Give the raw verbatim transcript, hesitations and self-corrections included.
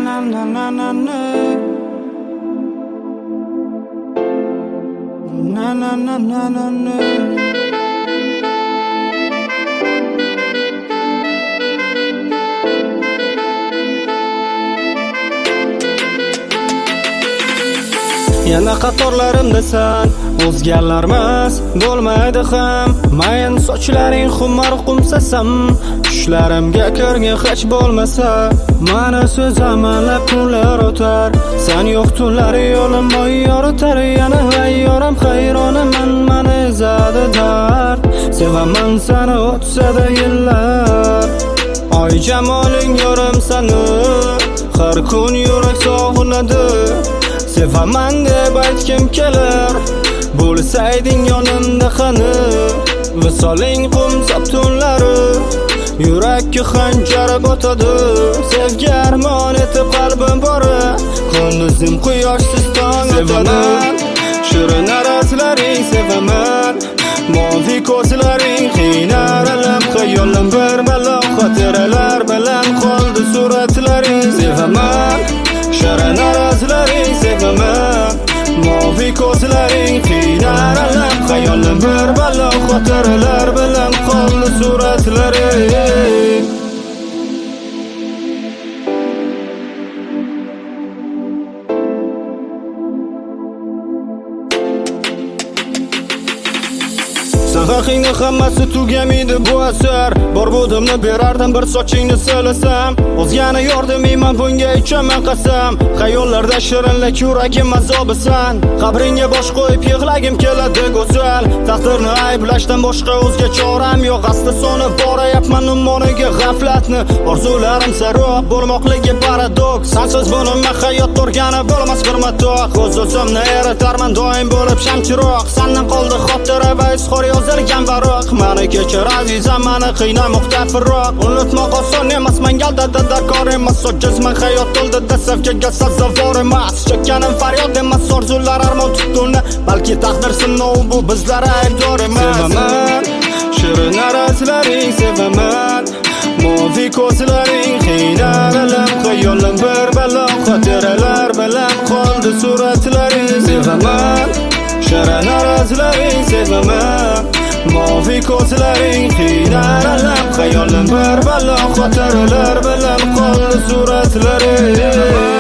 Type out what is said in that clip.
na na na na na na na na na na na. Yana qatorlarimdasan, o'zgarlarmas bo'lmaydi ham. Mayin sochlaring xumar qumsasam, tushlarimga kirgin hech bo'lmasa. Mana so'zamanlab kunlar o'tar, sen yo'q tunlari yo'lim moy yoritar. Yana hayyoram hayronaman, mani ezadi dard. Sevaman seni o'tsa-da yillar, oy jamoling yorim seni, har kun yurak sog'inadi. Sevaman deb aytgim kelar, bo'lsayding yonimda qani. Visoling qumsab tunlari, yurakka xanjar botadi. Sevgi armon etib qalbim bori, kunduzim quyoshsiz tong sevaman. Shirin arazlaring sevaman, moviy ko'zlaring qiynaralab. Xayolim bir balo xotiralar bilan qoldi suratlaring sevaman. Shirin arazlaring sevaman, moviy ko'zlaring qiynaralab. Xayolim bir balo xotiralar bilan qoldi suratlaring. Haqingni hammasi tugamaydi bu asar. Bor budimni berardim bir sochingni silasam. O'zgani yordamiyman bunga ichaman qasam. Xayollarda shirinlik yuragim azobisan. Qabringga bosh qo'yib yig'lagim keladi go'zal. Taqdirni ayblashdan boshqa o'zga choram yo'q. Asta soni borayapman ummoniga g'aflatni. Orzularim saroq bo'lmoqligi paradoks. Sensiz bunimni hayot turgani bo'lmas bir matoq. O'z-o'zimni eritarman doim bo'lib shamchiroq. Sendan qoldi xotira va izhor yozilgan baroq. Mani kechir azizam, mani qiynamoqda firroq. Unutmoq oson emas, mangalda darkor emas. Ojizman hayot to'ldida sevgiga sazovor emas. Chekkanim faryod emas, orzular armon tutguni. Balki taqdir sinov bu bizlar aybdor emas. Sevaman, shirin arazlaring sevaman, moviy ko'zlaring qiynaralab. Xayolim bir balo xotiralar bilan qoldi suratlaring sevaman. Shirin arazlaring sevaman, moviy ko'zlaring qiynaralab. Xayolim bir balo xotiralar bilan qoldi suratlaring.